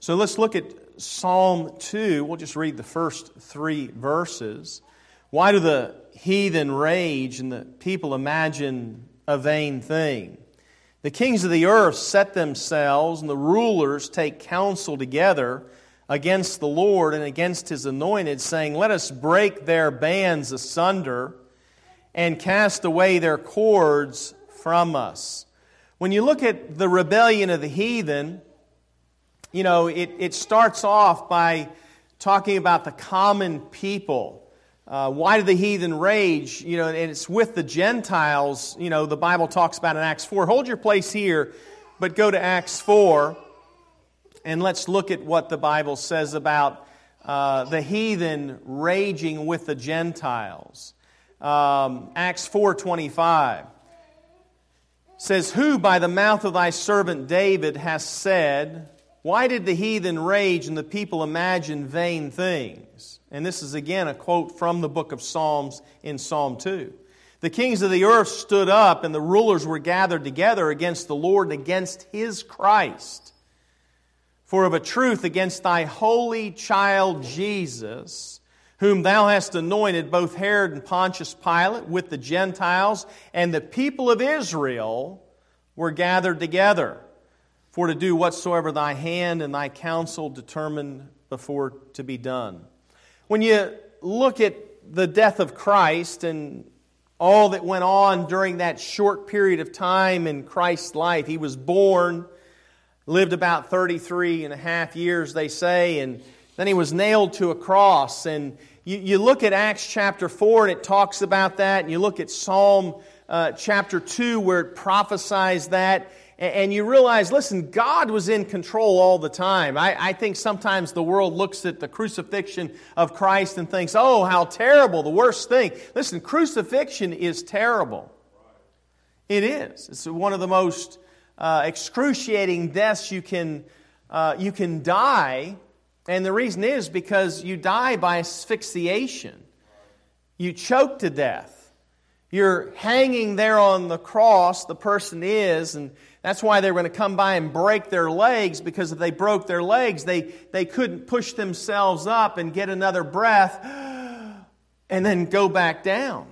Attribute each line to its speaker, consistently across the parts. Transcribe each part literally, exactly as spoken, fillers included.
Speaker 1: So let's look at Psalm two. We'll just read the first three verses. Why do the heathen rage and the people imagine a vain thing? The kings of the earth set themselves, and the rulers take counsel together against the Lord and against His anointed, saying, let us break their bands asunder and cast away their cords from us. When you look at the rebellion of the heathen, you know, it, it starts off by talking about the common people. Uh, why do the heathen rage? You know, and it's with the Gentiles, you know, the Bible talks about in Acts four. Hold your place here, but go to Acts four, and let's look at what the Bible says about uh, the heathen raging with the Gentiles. Um, Acts four twenty-five says, who by the mouth of thy servant David has said, why did the heathen rage and the people imagine vain things? And this is again a quote from the book of Psalms in Psalm two. The kings of the earth stood up, and the rulers were gathered together against the Lord and against His Christ. For of a truth against thy holy child Jesus, whom thou hast anointed, both Herod and Pontius Pilate with the Gentiles and the people of Israel were gathered together, for to do whatsoever thy hand and thy counsel determined before to be done. When you look at the death of Christ and all that went on during that short period of time in Christ's life, He was born, lived about thirty-three and a half years, they say, and then He was nailed to a cross. And you, you look at Acts chapter four, and it talks about that, and you look at Psalm uh, chapter two, where it prophesies that, and you realize, listen, God was in control all the time. I, I think sometimes the world looks at the crucifixion of Christ and thinks, oh, how terrible, the worst thing. Listen, crucifixion is terrible. It is. It's one of the most uh, excruciating deaths you can, uh, you can die. And the reason is because you die by asphyxiation. You choke to death. You're hanging there on the cross, the person is, and that's why they're going to come by and break their legs, because if they broke their legs, they, they couldn't push themselves up and get another breath and then go back down.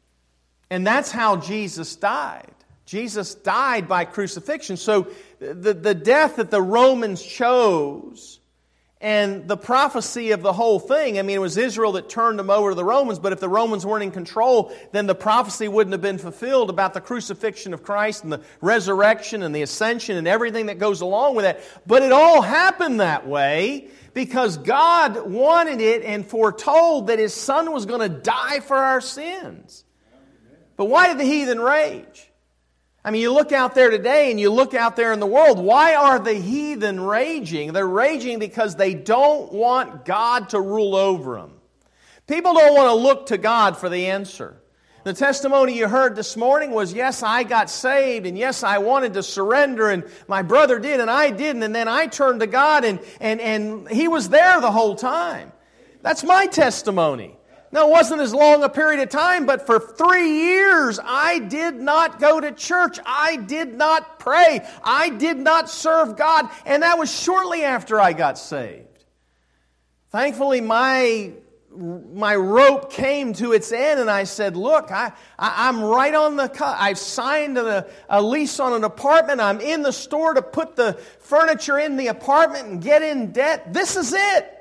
Speaker 1: And that's how Jesus died. Jesus died by crucifixion. So the, the death that the Romans chose and the prophecy of the whole thing, I mean, it was Israel that turned them over to the Romans, but if the Romans weren't in control, then the prophecy wouldn't have been fulfilled about the crucifixion of Christ and the resurrection and the ascension and everything that goes along with it. But it all happened that way because God wanted it and foretold that His Son was going to die for our sins. But why did the heathen rage? I mean, you look out there today and you look out there in the world, why are the heathen raging? They're raging because they don't want God to rule over them. People don't want to look to God for the answer. The testimony you heard this morning was, yes, I got saved, and yes, I wanted to surrender, and my brother did, and I didn't, and then I turned to God, and, and, and He was there the whole time. That's my testimony. Now, it wasn't as long a period of time, but for three years, I did not go to church. I did not pray. I did not serve God. And that was shortly after I got saved. Thankfully, my, my rope came to its end, and I said, look, I, I, I'm right on the cut. I've signed a, a lease on an apartment. I'm in the store to put the furniture in the apartment and get in debt. This is it.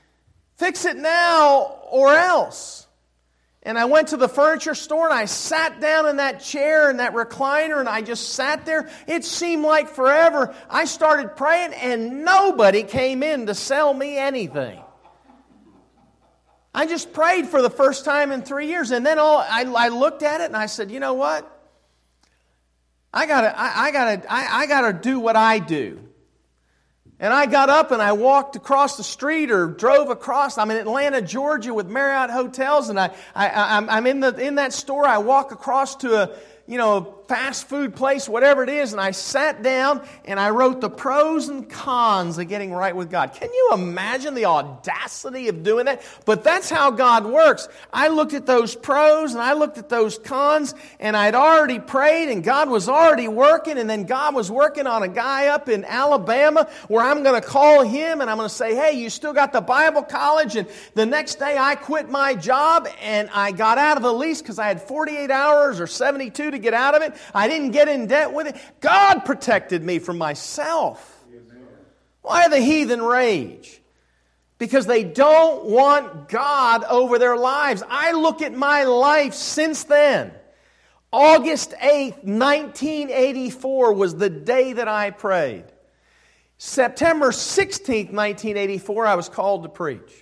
Speaker 1: Fix it now or else. And I went to the furniture store and I sat down in that chair and that recliner and I just sat there. It seemed like forever. I started praying and nobody came in to sell me anything. I just prayed for the first time in three years. And then all I, I looked at it and I said, you know what? I gotta, I, I gotta, I, I gotta do what I do. And I got up and I walked across the street or drove across. I'm in Atlanta, Georgia with Marriott Hotels, and I, I, I'm in the in that store. I walk across to a you know, fast food place, whatever it is, and I sat down and I wrote the pros and cons of getting right with God. Can you imagine the audacity of doing that? But that's how God works. I looked at those pros and I looked at those cons, and I'd already prayed and God was already working, and then God was working on a guy up in Alabama where I'm going to call him and I'm going to say, hey, you still got the Bible college? And the next day I quit my job and I got out of the lease because I had forty-eight hours or seventy-two to get out of it. I didn't get in debt with it. God protected me from myself. Why the heathen rage? Because they don't want God over their lives. I look at my life since then. August eighth, nineteen eighty-four was the day that I prayed. September sixteenth, nineteen eighty-four, I was called to preach.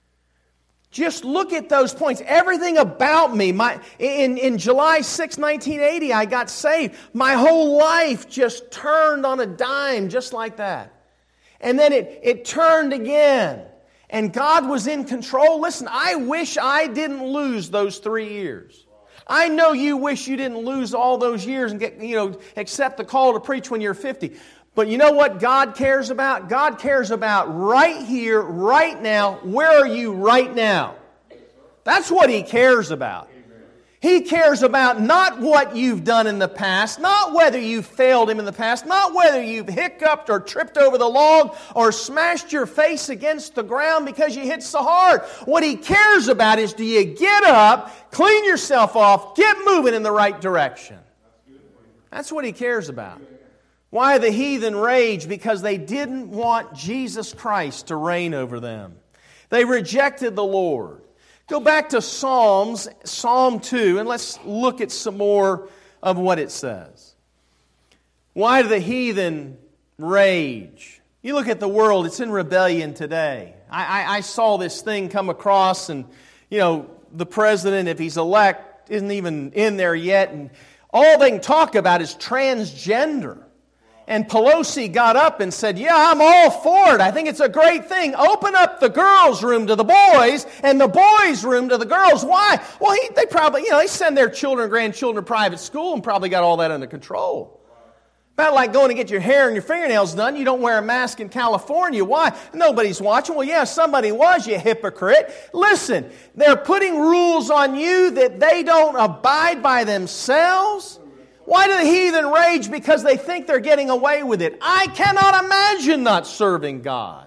Speaker 1: Just look at those points. Everything about me. My, in, in July sixth, nineteen eighty, I got saved. My whole life just turned on a dime just like that. And then it, it turned again. And God was in control. Listen, I wish I didn't lose those three years. I know you wish you didn't lose all those years and get, you know, accept the call to preach when you're fifty. But you know what God cares about? God cares about right here, right now. Where are you right now? That's what He cares about. He cares about not what you've done in the past, not whether you've failed Him in the past, not whether you've hiccuped or tripped over the log or smashed your face against the ground because you hit so hard. What He cares about is, do you get up, clean yourself off, get moving in the right direction? That's what He cares about. Why the heathen rage? Because they didn't want Jesus Christ to reign over them. They rejected the Lord. Go back to Psalms, Psalm two, and let's look at some more of what it says. Why do the heathen rage? You look at the world, it's in rebellion today. I, I, I saw this thing come across, and, you know, the president, if he's elect, isn't even in there yet, and all they can talk about is transgender. And Pelosi got up and said, yeah, I'm all for it. I think it's a great thing. Open up the girls' room to the boys and the boys' room to the girls. Why? Well, he, they probably, you know, they send their children and grandchildren to private school and probably got all that under control. About like going to get your hair and your fingernails done. You don't wear a mask in California. Why? Nobody's watching. Well, yeah, somebody was, you hypocrite. Listen, they're putting rules on you that they don't abide by themselves. Why do the heathen rage? Because they think they're getting away with it. I cannot imagine not serving God.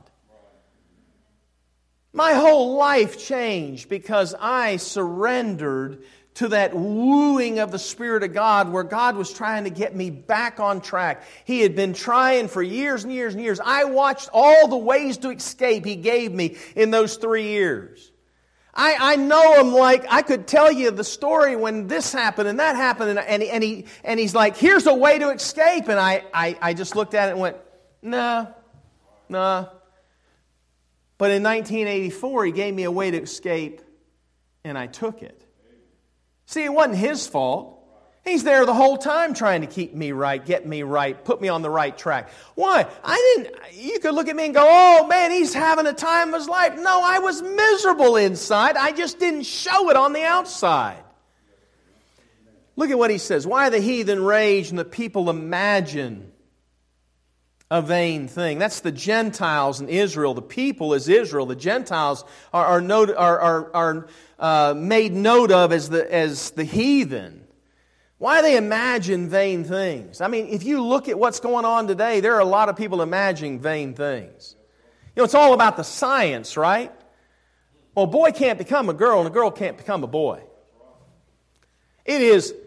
Speaker 1: My whole life changed because I surrendered to that wooing of the Spirit of God, where God was trying to get me back on track. He had been trying for years and years and years. I watched all the ways to escape He gave me in those three years. I, I know him like I could tell you the story when this happened and that happened, and, and, he, and, he, and he's like, here's a way to escape. And I, I, I just looked at it and went, nah, nah. But in nineteen eighty-four, He gave me a way to escape, and I took it. See, it wasn't His fault. He's there the whole time trying to keep me right, get me right, put me on the right track. Why? I didn't, you could look at me and go, oh man, he's having a time of his life. No, I was miserable inside. I just didn't show it on the outside. Look at what he says. Why the heathen rage and the people imagine a vain thing? That's the Gentiles in Israel. The people is Israel. The Gentiles are, are, note, are, are, are uh, made note of as the, as the heathen. Why they imagine vain things? I mean, if you look at what's going on today, there are a lot of people imagining vain things. You know, it's all about the science, right? Well, a boy can't become a girl and a girl can't become a boy. It is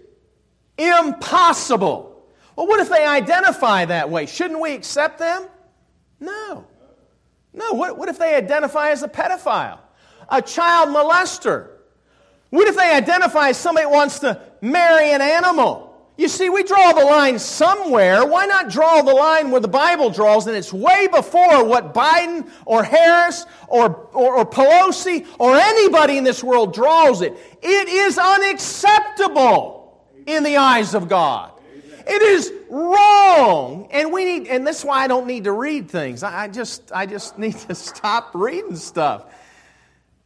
Speaker 1: impossible. Well, what if they identify that way? Shouldn't we accept them? No. No, what, what if they identify as a pedophile? A child molester? What if they identify as somebody that wants to marry an animal? You see, we draw the line somewhere. Why not draw the line where the Bible draws, and it's way before what Biden or Harris or, or, or Pelosi or anybody in this world draws it. It is unacceptable in the eyes of God. It is wrong. And we need, and that's why I don't need to read things. I, I just I just need to stop reading stuff.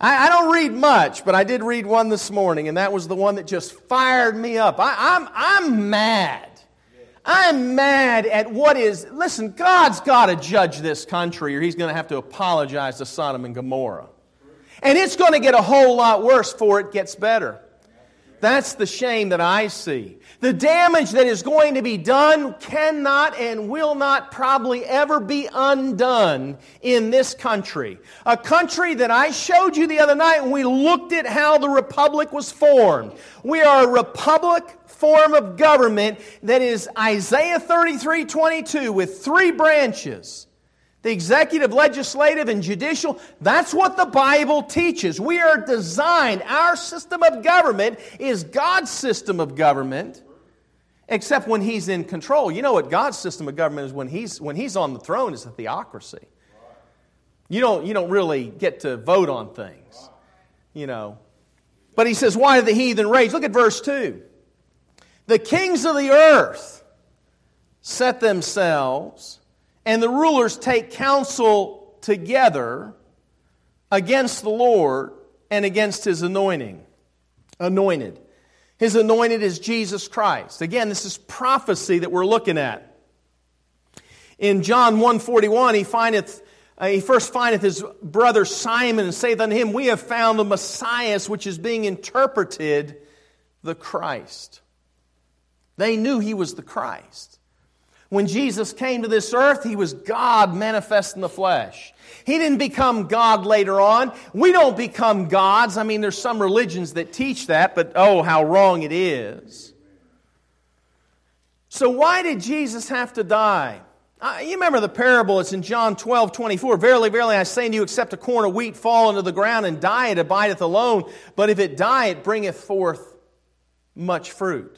Speaker 1: I, I don't read much, but I did read one this morning, and that was the one that just fired me up. I, I'm, I'm mad. I'm mad at what is... Listen, God's got to judge this country, or He's going to have to apologize to Sodom and Gomorrah. And it's going to get a whole lot worse before it gets better. That's the shame that I see. The damage that is going to be done cannot and will not probably ever be undone in this country. A country that I showed you the other night when we looked at how the republic was formed. We are a republic form of government that is Isaiah thirty-three twenty-two with three branches. The executive, legislative, and judicial. That's what the Bible teaches. We are designed, our system of government is God's system of government, except when He's in control. You know what God's system of government is when He's when He's on the throne, it's a theocracy. You don't, you don't really get to vote on things. You know. But He says, why do the heathen rage? Look at verse two. The kings of the earth set themselves, and the rulers take counsel together against the Lord and against His anointing. Anointed. His anointed is Jesus Christ. Again, this is prophecy that we're looking at. In John one forty-one, he findeth, uh, he first findeth his brother Simon and saith unto him, we have found the Messiah, which is being interpreted the Christ. They knew He was the Christ. When Jesus came to this earth, He was God manifest in the flesh. He didn't become God later on. We don't become gods. I mean, there's some religions that teach that, but oh, how wrong it is. So why did Jesus have to die? Uh, you remember the parable, it's in John twelve twenty-four. Verily, verily, I say unto you, except a corn of wheat fall into the ground and die, it abideth alone. But if it die, it bringeth forth much fruit.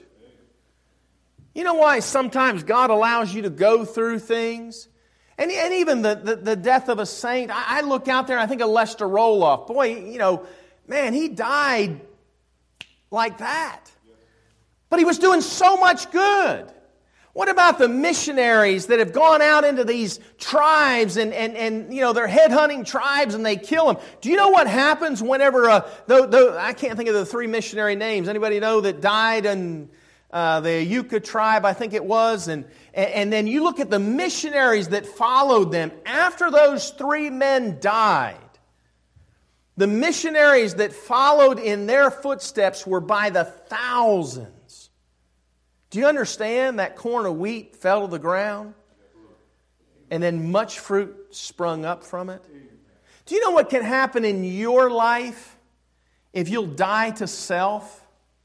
Speaker 1: You know why sometimes God allows you to go through things? And, and even the, the, the death of a saint, I, I look out there and I think of Lester Roloff. Boy, you know, man, he died like that. But he was doing so much good. What about the missionaries that have gone out into these tribes and, and, and you know, they're headhunting tribes and they kill them? Do you know what happens whenever, uh, the, the, I can't think of the three missionary names. Anybody know that died and... Uh, the Yucca tribe, I think it was, and, and then you look at the missionaries that followed them after those three men died. The missionaries that followed in their footsteps were by the thousands. Do you understand that corn of wheat fell to the ground? And then much fruit sprung up from it? Do you know what can happen in your life if you'll die to self?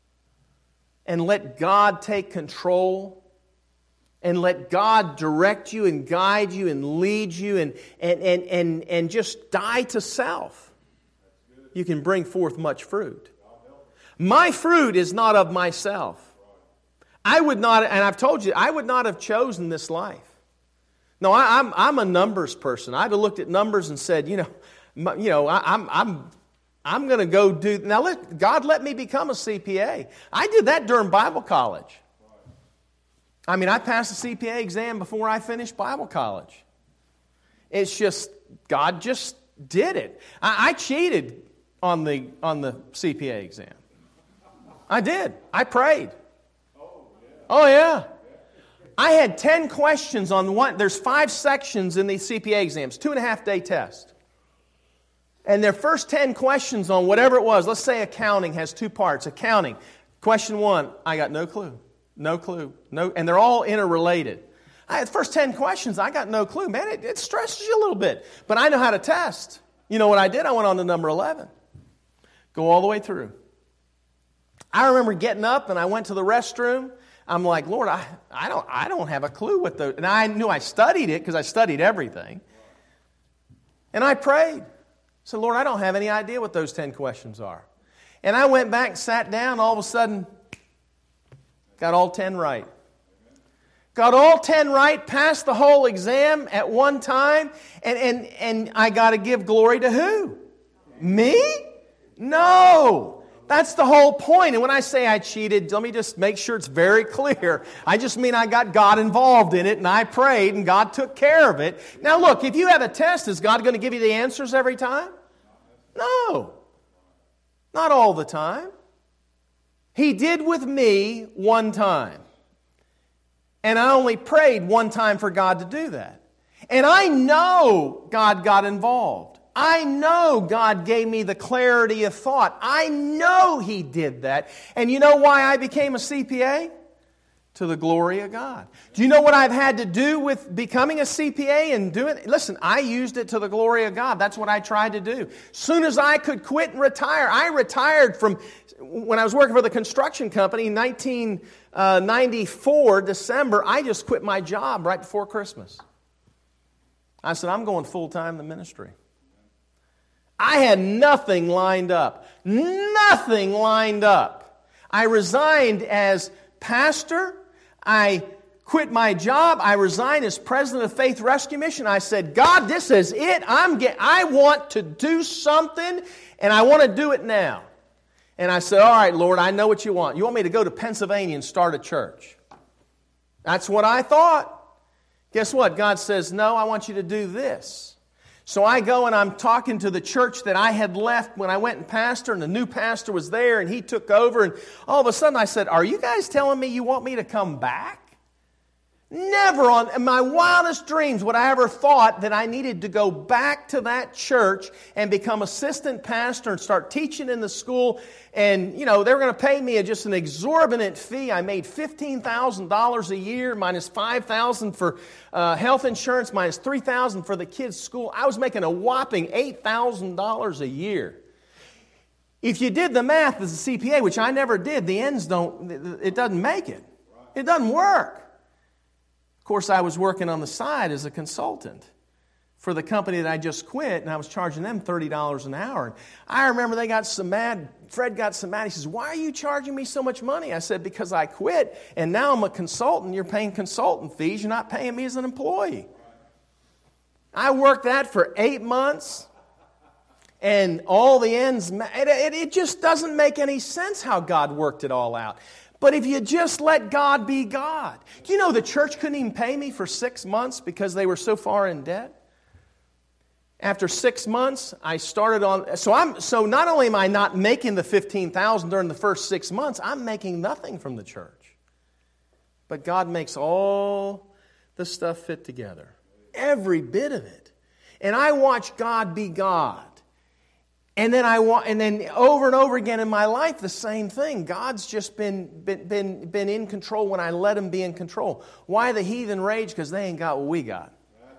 Speaker 1: And let God take control, and let God direct you and guide you and lead you and, and, and, and, and just die to self. You can bring forth much fruit. My fruit is not of myself. I would not, and I've told you, I would not have chosen this life. No, I, I'm, I'm a numbers person. I'd have looked at numbers and said, you know, you know, I, I'm, I'm I'm going to go do... Now, let, God let me become a C P A. I did that during Bible college. I mean, I passed the C P A exam before I finished Bible college. It's just, God just did it. I, I cheated on the, on the C P A exam. I did. I prayed. Oh, yeah. I had ten questions on one... There's five sections in the C P A exams, two and a half day test. And their first ten questions on whatever it was, let's say accounting has two parts. Accounting, question one, I got no clue. No clue. No, and they're all interrelated. I had the first ten questions, I got no clue. Man, it, it stresses you a little bit. But I know how to test. You know what I did? I went on to number eleven. Go all the way through. I remember getting up and I went to the restroom. I'm like, Lord, I, I don't I don't have a clue what the... And I knew I studied it because I studied everything. And I prayed. I said, Lord, I don't have any idea what those ten questions are. And I went back, sat down, all of a sudden, got all ten right. Got all ten right, passed the whole exam at one time, and, and, and I got to give glory to who? Me? No. That's the whole point. And when I say I cheated, let me just make sure it's very clear. I just mean I got God involved in it, and I prayed, and God took care of it. Now look, if you have a test, is God going to give you the answers every time? No. Not all the time. He did with me one time. And I only prayed one time for God to do that. And I know God got involved. I know God gave me the clarity of thought. I know He did that. And you know why I became a C P A? To the glory of God. Do you know what I've had to do with becoming a C P A and doing it? Listen, I used it to the glory of God. That's what I tried to do. Soon as I could quit and retire, I retired from, when I was working for the construction company in nineteen ninety-four, December, I just quit my job right before Christmas. I said, I'm going full-time in the ministry. I had nothing lined up. Nothing lined up. I resigned as pastor. I quit my job. I resigned as president of Faith Rescue Mission. I said, God, this is it. I'm get, I want to do something, and I want to do it now. And I said, all right, Lord, I know what you want. You want me to go to Pennsylvania and start a church? That's what I thought. Guess what? God says, no, I want you to do this. So I go and I'm talking to the church that I had left when I went and pastored, and the new pastor was there, and he took over, and all of a sudden I said, are you guys telling me you want me to come back? Never on in my wildest dreams would I ever thought that I needed to go back to that church and become assistant pastor and start teaching in the school. And, you know, they were going to pay me just an exorbitant fee. I made fifteen thousand dollars a year, minus five thousand dollars for uh, health insurance, minus three thousand dollars for the kids' school. I was making a whopping eight thousand dollars a year. If you did the math as a C P A, which I never did, the ends don't, it doesn't make it. It doesn't work. Of course, I was working on the side as a consultant for the company that I just quit, and I was charging them thirty dollars an hour. And I remember they got so mad, Fred got so mad, he says, why are you charging me so much money? I said, because I quit, and now I'm a consultant. You're paying consultant fees. You're not paying me as an employee. I worked that for eight months, and all the ends, it, it, it just doesn't make any sense how God worked it all out. But if you just let God be God. Do you know the church couldn't even pay me for six months because they were so far in debt? After six months, I started on... So I'm so not only am I not making the fifteen thousand dollars during the first six months, I'm making nothing from the church. But God makes all the stuff fit together. Every bit of it. And I watch God be God. And then I want, and then over and over again in my life, the same thing. God's just been, been, been, been in control when I let Him be in control. Why the heathen rage? Because they ain't got what we got.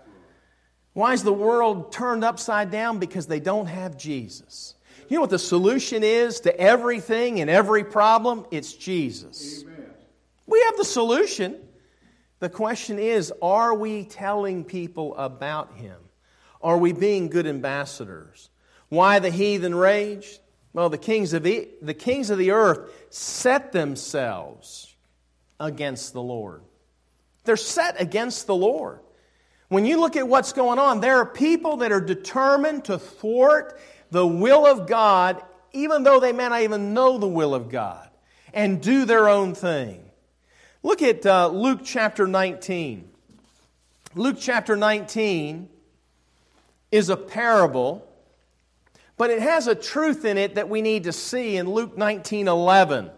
Speaker 1: Why is the world turned upside down? Because they don't have Jesus. You know what the solution is to everything and every problem? It's Jesus. Amen. We have the solution. The question is, are we telling people about Him? Are we being good ambassadors? Why the heathen raged? Well, the kings of the, the kings of the earth set themselves against the Lord. They're set against the Lord. When you look at what's going on, there are people that are determined to thwart the will of God, even though they may not even know the will of God, and do their own thing. Look at uh, Luke chapter nineteen. Luke chapter nineteen is a parable, but it has a truth in it that we need to see in Luke nineteen eleven.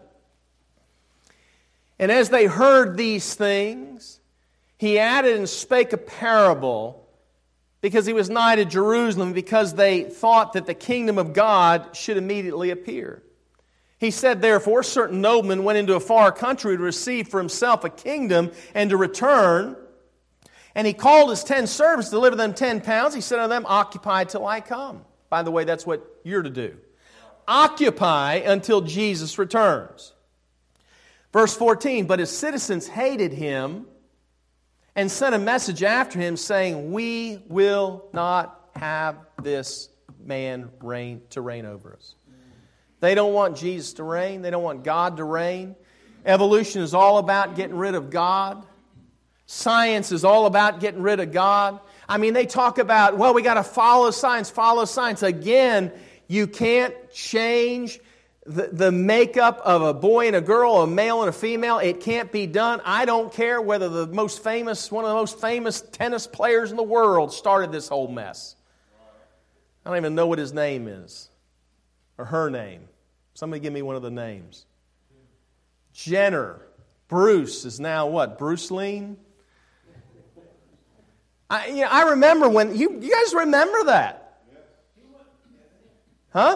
Speaker 1: And as they heard these things, He added and spake a parable, because He was nigh to Jerusalem, because they thought that the kingdom of God should immediately appear. He said, therefore, a certain nobleman went into a far country to receive for himself a kingdom and to return. And he called his ten servants to deliver them ten pounds. He said unto them, occupy till I come. By the way, that's what you're to do. Occupy until Jesus returns. Verse fourteen, but his citizens hated him and sent a message after him saying, we will not have this man reign to reign over us. They don't want Jesus to reign. They don't want God to reign. Evolution is all about getting rid of God. Science is all about getting rid of God. I mean, they talk about, well, we got to follow science, follow science. Again, you can't change the, the makeup of a boy and a girl, a male and a female. It can't be done. I don't care whether the most famous, one of the most famous tennis players in the world started this whole mess. I don't even know what his name is, or her name. Somebody give me one of the names. Jenner. Bruce is now what? Bruce Leen? I, you know, I remember when, you, you guys remember that? Huh?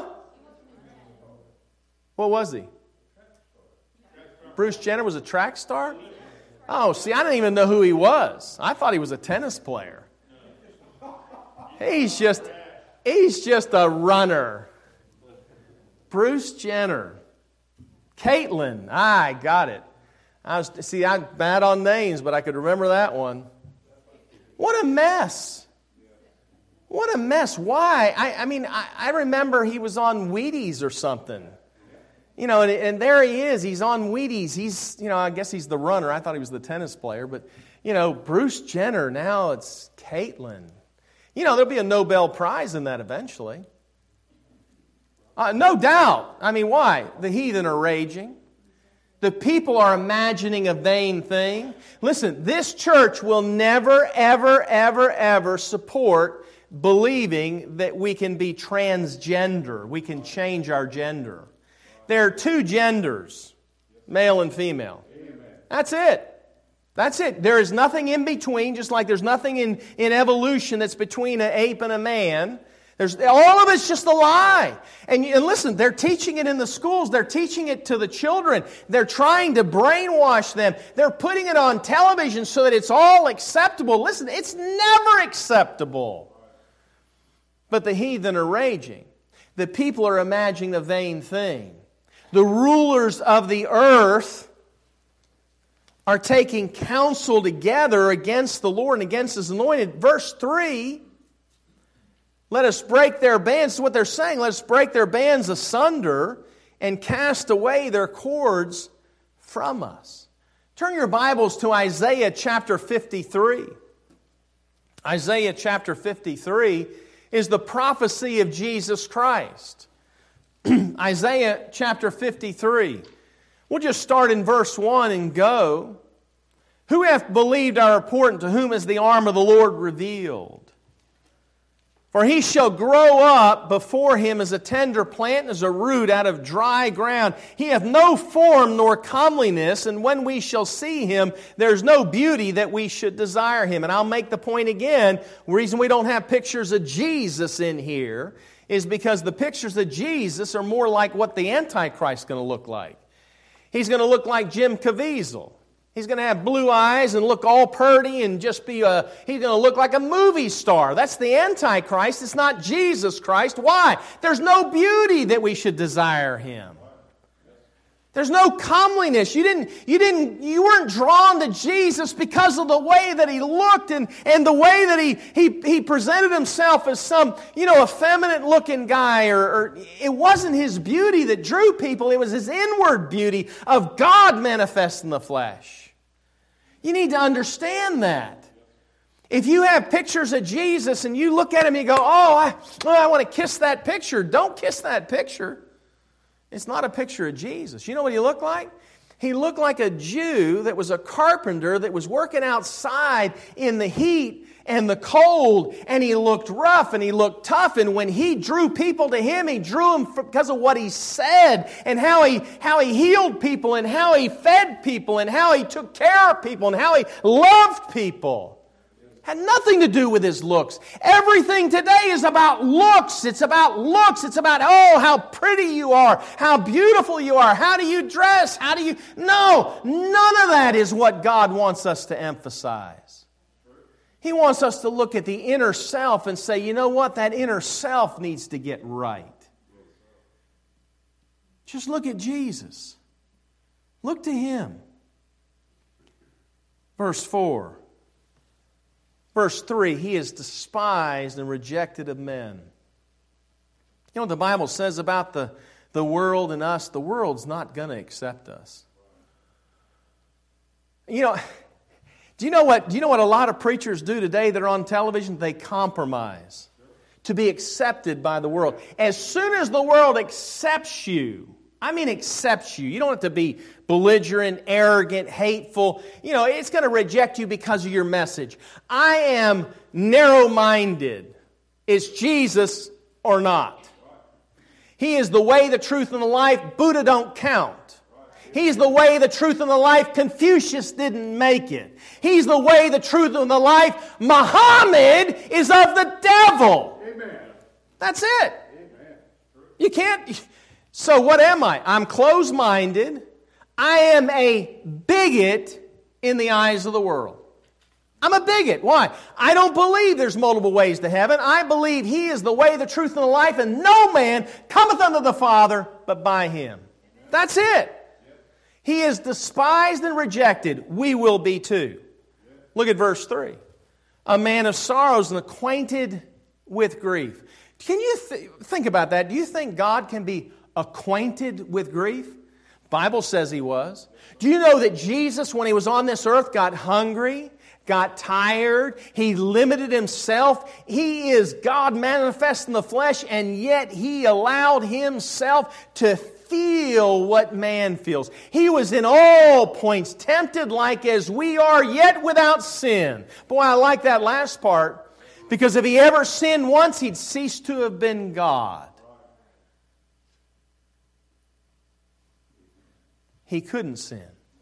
Speaker 1: What was he? Bruce Jenner was a track star? Oh, see, I didn't even know who he was. I thought he was a tennis player. He's just, he's just a runner. Bruce Jenner. Caitlin. I got it. I was, see, I'm bad on names, but I could remember that one. What a mess. What a mess. Why? I, I mean, I, I remember he was on Wheaties or something. You know, and, and there he is. He's on Wheaties. He's, you know, I guess he's the runner. I thought he was the tennis player. But, you know, Bruce Jenner, now it's Caitlin. You know, there'll be a Nobel Prize in that eventually. Uh, no doubt. I mean, why? The heathen are raging. The people are imagining a vain thing. Listen, this church will never, ever, ever, ever support believing that we can be transgender. We can change our gender. There are two genders, male and female. That's it. That's it. There is nothing in between, just like there's nothing in, in evolution that's between an ape and a man. There's, all of it's just a lie. And, and listen, they're teaching it in the schools. They're teaching it to the children. They're trying to brainwash them. They're putting it on television so that it's all acceptable. Listen, it's never acceptable. But the heathen are raging. The people are imagining a vain thing. The rulers of the earth are taking counsel together against the Lord and against His anointed. Verse three, let us break their bands. This is what they're saying. Let us break their bands asunder and cast away their cords from us. Turn your Bibles to Isaiah chapter fifty-three. Isaiah chapter fifty-three is the prophecy of Jesus Christ. Isaiah chapter fifty-three. We'll just start in verse one and go. Who hath believed our report, and to whom is the arm of the Lord revealed? For he shall grow up before him as a tender plant and as a root out of dry ground. He hath no form nor comeliness, and when we shall see him, there's no beauty that we should desire him. And I'll make the point again, the reason we don't have pictures of Jesus in here is because the pictures of Jesus are more like what the Antichrist is going to look like. He's going to look like Jim Caviezel. He's going to have blue eyes and look all purty and just be a, he's going to look like a movie star. That's the Antichrist. It's not Jesus Christ. Why? There's no beauty that we should desire him. There's no comeliness. You didn't, you didn't, you weren't drawn to Jesus because of the way that he looked and, and the way that he, he, he presented himself as some, you know, effeminate looking guy, or, or it wasn't his beauty that drew people. It was his inward beauty of God manifest in the flesh. You need to understand that. If you have pictures of Jesus and you look at him and you go, oh, I, oh, I want to kiss that picture. Don't kiss that picture. It's not a picture of Jesus. You know what he looked like? He looked like a Jew that was a carpenter that was working outside in the heat and the cold, and he looked rough and he looked tough, and when he drew people to him, he drew them because of what he said and how he, how he healed people and how he fed people and how he took care of people and how he loved people. Had nothing to do with his looks. Everything today is about looks. It's about looks. It's about, oh, how pretty you are, how beautiful you are, how do you dress, how do you... No, none of that is what God wants us to emphasize. He wants us to look at the inner self and say, you know what, that inner self needs to get right. Just look at Jesus. Look to Him. Verse four. Verse three, He is despised and rejected of men. You know what the Bible says about the, the world and us? The world's not going to accept us. You know, do you know what, do you know what a lot of preachers do today that are on television? They compromise to be accepted by the world. As soon as the world accepts you, I mean accepts you. You don't have to be belligerent, arrogant, hateful. You know, it's going to reject you because of your message. I am narrow-minded. Is Jesus or not? He is the way, the truth, and the life. Buddha don't count. He's the way, the truth, and the life. Confucius didn't make it. He's the way, the truth, and the life. Muhammad is of the devil.
Speaker 2: Amen.
Speaker 1: That's it.
Speaker 2: Amen.
Speaker 1: You can't... So what am I? I'm closed-minded. I am a bigot in the eyes of the world. I'm a bigot. Why? I don't believe there's multiple ways to heaven. I believe He is the way, the truth, and the life, and no man cometh unto the Father but by Him. That's it. He is despised and rejected. We will be too. Look at verse three. A man of sorrows and acquainted with grief. Can you th- think about that? Do you think God can be acquainted with grief? The Bible says He was. Do you know that Jesus, when He was on this earth, got hungry, got tired, He limited Himself? He is God manifest in the flesh, and yet He allowed Himself to feel what man feels. He was in all points tempted like as we are, yet without sin. Boy, I like that last part, because if He ever sinned once, He'd cease to have been God. He couldn't sin.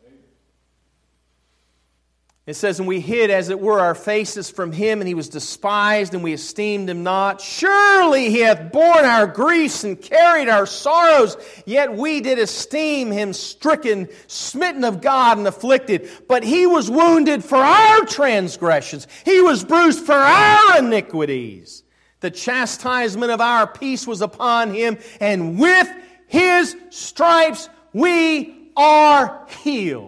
Speaker 1: It says, and we hid, as it were, our faces from Him, and He was despised, and we esteemed Him not. Surely He hath borne our griefs and carried our sorrows, yet we did esteem Him stricken, smitten of God, and afflicted. But He was wounded for our transgressions. He was bruised for our iniquities. The chastisement of our peace was upon Him, and with His stripes we are healed.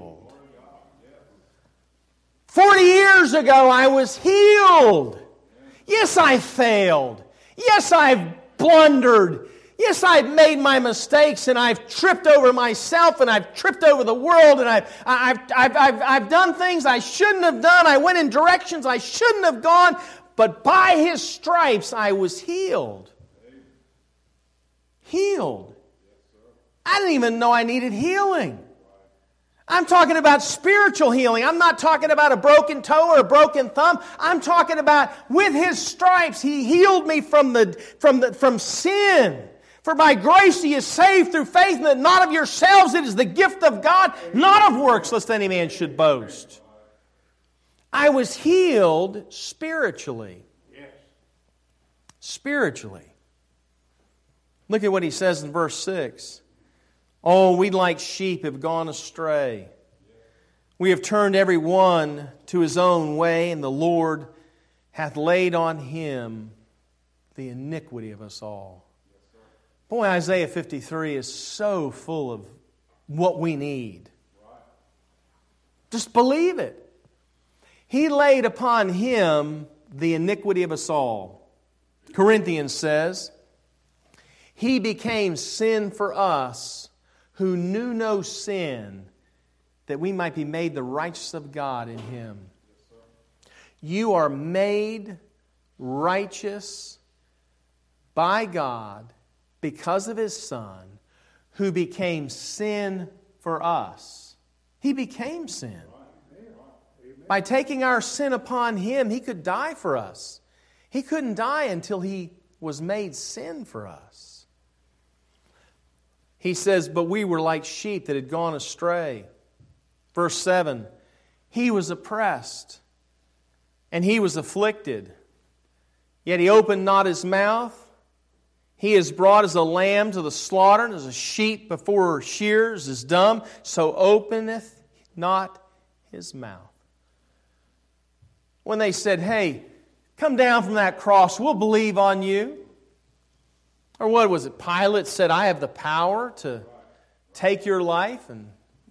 Speaker 1: Forty years ago, I was healed. Yes, I failed. Yes, I've blundered. Yes, I've made my mistakes, and I've tripped over myself, and I've tripped over the world, and I've, I've, I've, I've, I've done things I shouldn't have done. I went in directions I shouldn't have gone, but by His stripes I was healed. Healed. I didn't even know I needed healing. I'm talking about spiritual healing. I'm not talking about a broken toe or a broken thumb. I'm talking about with His stripes He healed me from the from the from sin. For by grace He is saved through faith, and that not of yourselves, it is the gift of God, not of works, lest any man should boast. I was healed spiritually.
Speaker 2: Yes.
Speaker 1: Spiritually. Look at what he says in verse six. Oh, we like sheep have gone astray. We have turned every one to his own way, and the Lord hath laid on Him the iniquity of us all. Boy, Isaiah fifty-three is so full of what we need. Just believe it. He laid upon Him the iniquity of us all. Corinthians says, He became sin for us who knew no sin, that we might be made the righteousness of God in Him. You are made righteous by God because of His Son, who became sin for us. He became sin. By taking our sin upon Him, He could die for us. He couldn't die until He was made sin for us. He says, but we were like sheep that had gone astray. Verse seven, He was oppressed, and He was afflicted, yet He opened not His mouth. He is brought as a lamb to the slaughter, and as a sheep before her shears is dumb, so openeth not His mouth. When they said, hey, come down from that cross, we'll believe on you. Or what was it? Pilate said, I have the power to take your life. And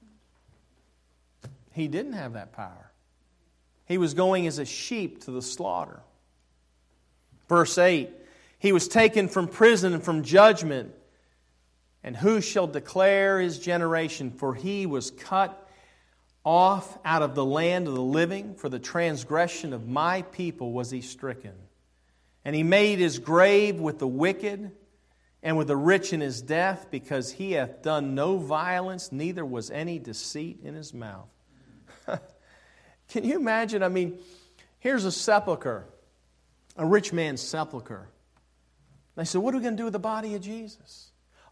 Speaker 1: He didn't have that power. He was going as a sheep to the slaughter. Verse eight, He was taken from prison and from judgment. And who shall declare His generation? For He was cut off out of the land of the living. For the transgression of my people was He stricken. And He made His grave with the wicked, and with the rich in His death, because He hath done no violence, neither was any deceit in His mouth. Can you imagine? I mean, here's a sepulcher, a rich man's sepulcher. They said, what are we going to do with the body of Jesus?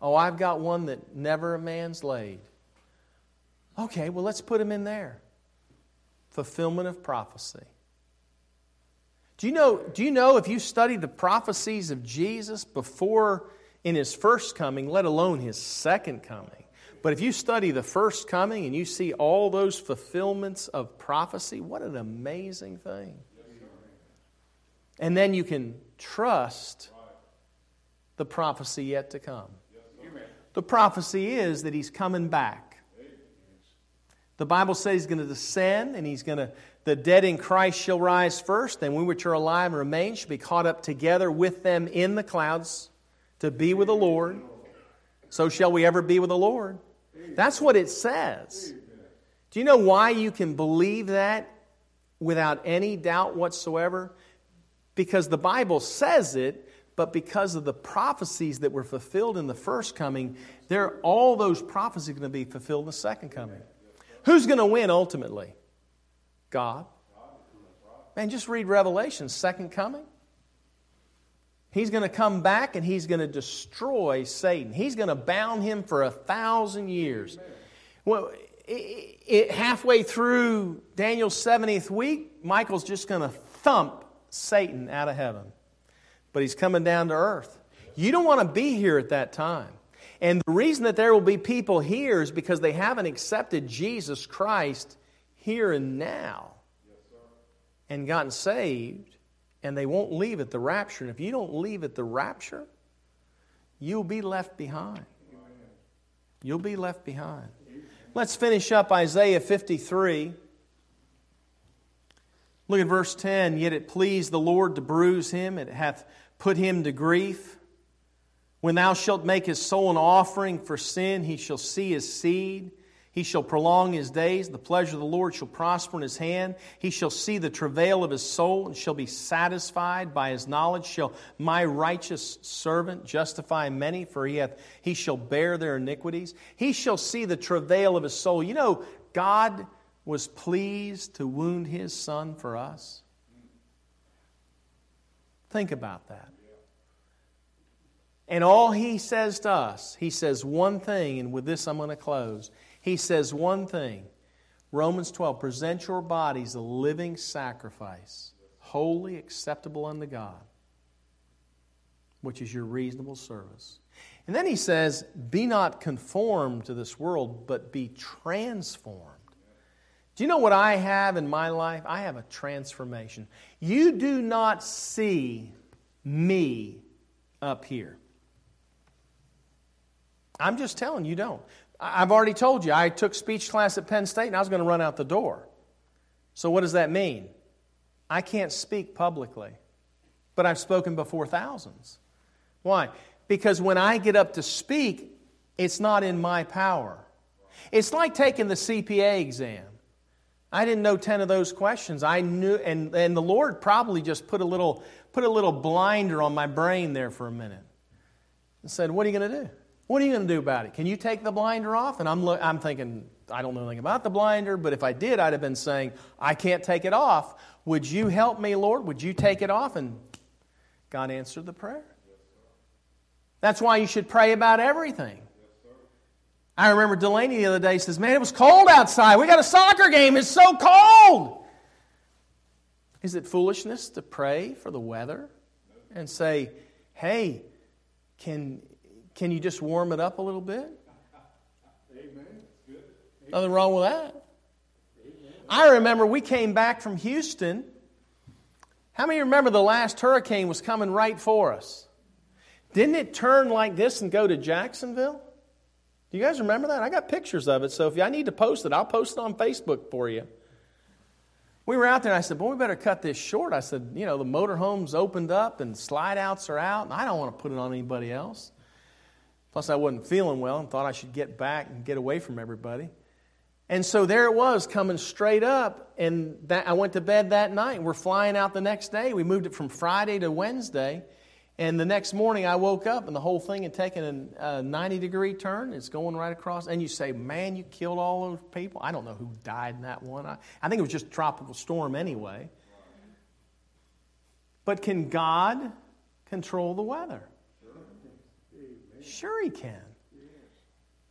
Speaker 1: Oh, I've got one that never a man's laid. Okay, well, let's put him in there. Fulfillment of prophecy. Do you know, do you know if you study the prophecies of Jesus before in His first coming, let alone His second coming, but if you study the first coming and you see all those fulfillments of prophecy, what an amazing thing. And then you can trust the prophecy yet to come. The prophecy is that He's coming back. The Bible says He's going to descend and He's going to, the dead in Christ shall rise first, and we which are alive and remain shall be caught up together with them in the clouds to be with the Lord. So shall we ever be with the Lord. That's what it says. Do you know why you can believe that without any doubt whatsoever? Because the Bible says it, but because of the prophecies that were fulfilled in the first coming, there all those prophecies are going to be fulfilled in the second coming. Who's going to win ultimately? God. Man, just read Revelation, second coming. He's going to come back and He's going to destroy Satan. He's going to bound him for a thousand years. Well, it, it, halfway through Daniel's seventieth week, Michael's just going to thump Satan out of heaven. But he's coming down to earth. You don't want to be here at that time. And the reason that there will be people here is because they haven't accepted Jesus Christ here and now and gotten saved. And they won't leave at the rapture. And if you don't leave at the rapture, you'll be left behind. You'll be left behind. Let's finish up Isaiah fifty-three. Look at verse ten. Yet it pleased the Lord to bruise him. It hath put him to grief. When thou shalt make his soul an offering for sin, he shall see his seed. He shall prolong his days. The pleasure of the Lord shall prosper in his hand. He shall see the travail of his soul and shall be satisfied. By his knowledge shall my righteous servant justify many, for he hath he shall bear their iniquities. He shall see the travail of his soul. You know, God was pleased to wound His Son for us. Think about that. And all He says to us, He says one thing, and with this I'm going to close. He says one thing. Romans twelve, present your bodies a living sacrifice, holy, acceptable unto God, which is your reasonable service. And then He says, be not conformed to this world, but be transformed. Do you know what I have in my life? I have a transformation. You do not see me up here. I'm just telling you, you don't. I've already told you, I took speech class at Penn State and I was going to run out the door. So what does that mean? I can't speak publicly, but I've spoken before thousands. Why? Because when I get up to speak, it's not in my power. It's like taking the C P A exam. I didn't know ten of those questions. I knew, and, and the Lord probably just put a little put a little blinder on my brain there for a minute and said, what are you going to do? What are you going to do about it? Can you take the blinder off? And I'm, I'm thinking, I don't know anything about the blinder, but if I did, I'd have been saying, I can't take it off. Would you help me, Lord? Would you take it off? And God answered the prayer. That's why you should pray about everything. I remember Delaney the other day says, man, it was cold outside. We got a soccer game. It's so cold. Is it foolishness to pray for the weather and say, hey, can... Can you just warm it up a little bit? Amen. Good. Nothing wrong with that. Amen. I remember we came back from Houston. How many remember the last hurricane was coming right for us? Didn't it turn like this and go to Jacksonville? Do you guys remember that? I got pictures of it, so if I need to post it, I'll post it on Facebook for you. We were out there and I said, boy, we better cut this short. I said, you know, the motorhome's opened up and slide outs are out, and I don't want to put it on anybody else. Plus, I wasn't feeling well and thought I should get back and get away from everybody. And so there it was, coming straight up. And that, I went to bed that night. We're flying out the next day. We moved it from Friday to Wednesday. And the next morning, I woke up, and the whole thing had taken a ninety-degree turn. It's going right across. And you say, man, you killed all those people. I don't know who died in that one. I, I think it was just a tropical storm anyway. But can God control the weather? Sure He can.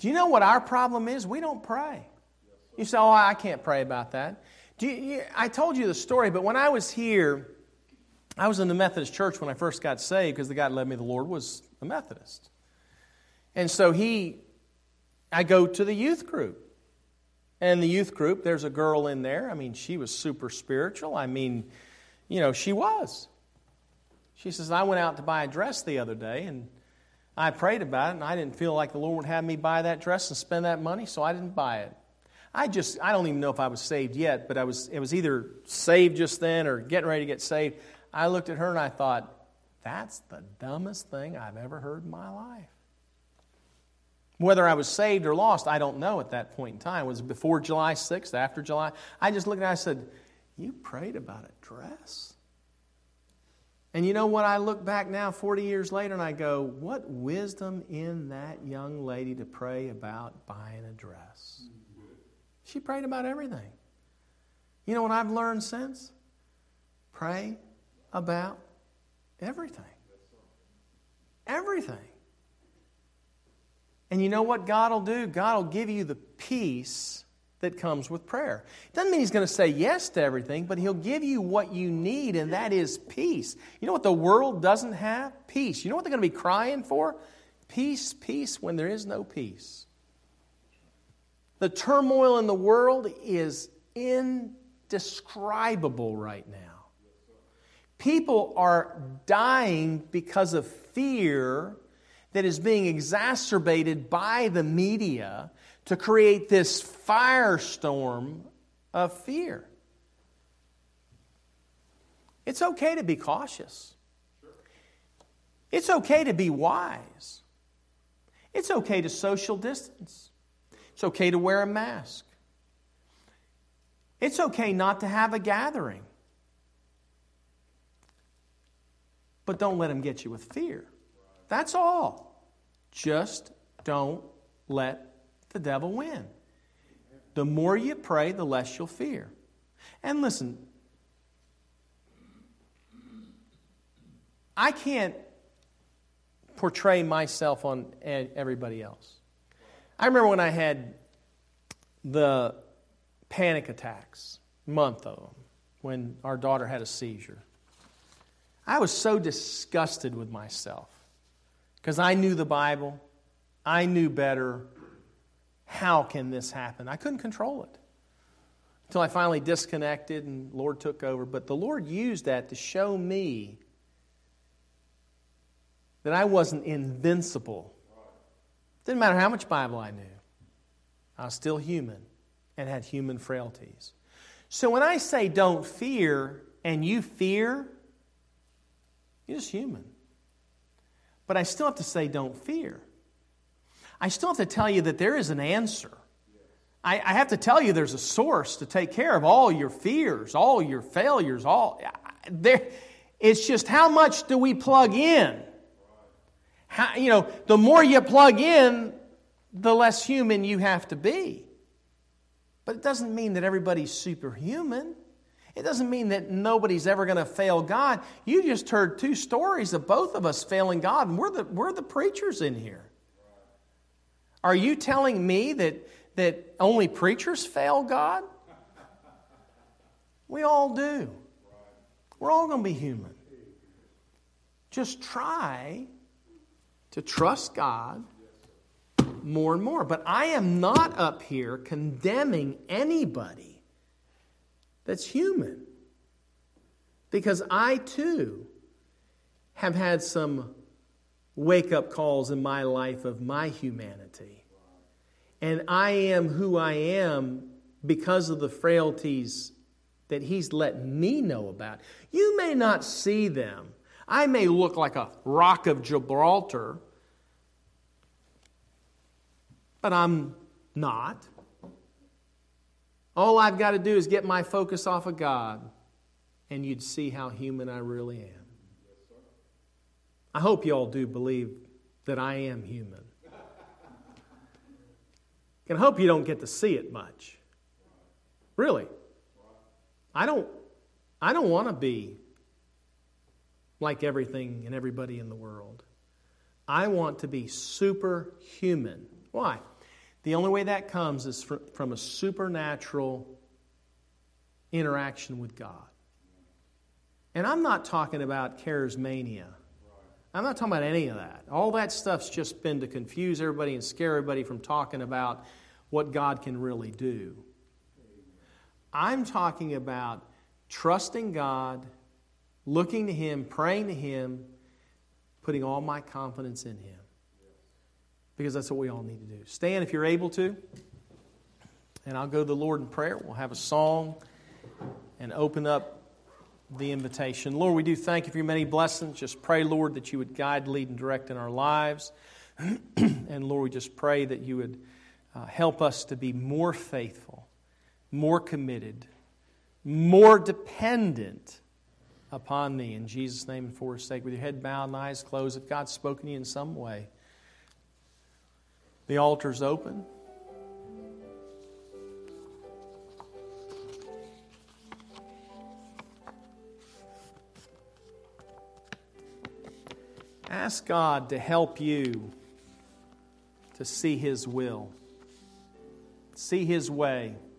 Speaker 1: Do you know what our problem is? We don't pray. You say, oh, I can't pray about that. Do you, you, I told you the story, but when I was here, I was in the Methodist church when I first got saved because the guy that led me to the Lord was a Methodist. And so he, I go to the youth group. And the youth group, there's a girl in there. I mean, she was super spiritual. I mean, you know, she was. She says, I went out to buy a dress the other day, and I prayed about it, and I didn't feel like the Lord would have me buy that dress and spend that money, so I didn't buy it. I just, I don't even know if I was saved yet, but I was. It was either saved just then or getting ready to get saved. I looked at her and I thought, that's the dumbest thing I've ever heard in my life. Whether I was saved or lost, I don't know at that point in time. Was it before July sixth, after July? I just looked at her and I said, you prayed about a dress? And you know what? I look back now forty years later and I go, what wisdom in that young lady to pray about buying a dress? She prayed about everything. You know what I've learned since? Pray about everything. Everything. And you know what God will do? God will give you the peace that comes with prayer. It doesn't mean He's going to say yes to everything, but He'll give you what you need, and that is peace. You know what the world doesn't have? Peace. You know what they're going to be crying for? Peace, peace, when there is no peace. The turmoil in the world is indescribable right now. People are dying because of fear that is being exacerbated by the media to create this firestorm of fear. It's okay to be cautious. It's okay to be wise. It's okay to social distance. It's okay to wear a mask. It's okay not to have a gathering. But don't let them get you with fear. That's all. Just don't let the devil win. The more you pray, the less you'll fear. And listen, I can't portray myself on everybody else. I remember when I had the panic attacks, a month of them, when our daughter had a seizure. I was so disgusted with myself because I knew the Bible. I knew better. How can this happen? I couldn't control it until I finally disconnected and the Lord took over. But the Lord used that to show me that I wasn't invincible. Didn't matter how much Bible I knew. I was still human and had human frailties. So when I say don't fear and you fear, you're just human. But I still have to say don't fear. I still have to tell you that there is an answer. I, I have to tell you there's a source to take care of all your fears, all your failures, all there. It's just how much do we plug in? How, you know, the more you plug in, the less human you have to be. But it doesn't mean that everybody's superhuman. It doesn't mean that nobody's ever going to fail God. You just heard two stories of both of us failing God, and we're the, we're the preachers in here. Are you telling me that, that only preachers fail God? We all do. We're all going to be human. Just try to trust God more and more. But I am not up here condemning anybody that's human. Because I too have had some wake-up calls in my life of my humanity. And I am who I am because of the frailties that He's let me know about. You may not see them. I may look like a rock of Gibraltar, but I'm not. All I've got to do is get my focus off of God, and you'd see how human I really am. I hope you all do believe that I am human. And I hope you don't get to see it much. Really. I don't, I don't want to be like everything and everybody in the world. I want to be superhuman. Why? The only way that comes is fr- from a supernatural interaction with God. And I'm not talking about charismania. I'm not talking about any of that. All that stuff's just been to confuse everybody and scare everybody from talking about what God can really do. I'm talking about trusting God, looking to Him, praying to Him, putting all my confidence in Him. Because that's what we all need to do. Stand if you're able to. And I'll go to the Lord in prayer. We'll have a song and open up the invitation. Lord, we do thank you for your many blessings. Just pray, Lord, that you would guide, lead, and direct in our lives. And Lord, we just pray that you would uh, help us to be more faithful, more committed, more dependent upon Thee. In Jesus' name and for His sake, with your head bowed and eyes closed, if God's spoken to you in some way, the altar's open. Ask God to help you to see His will, see His way.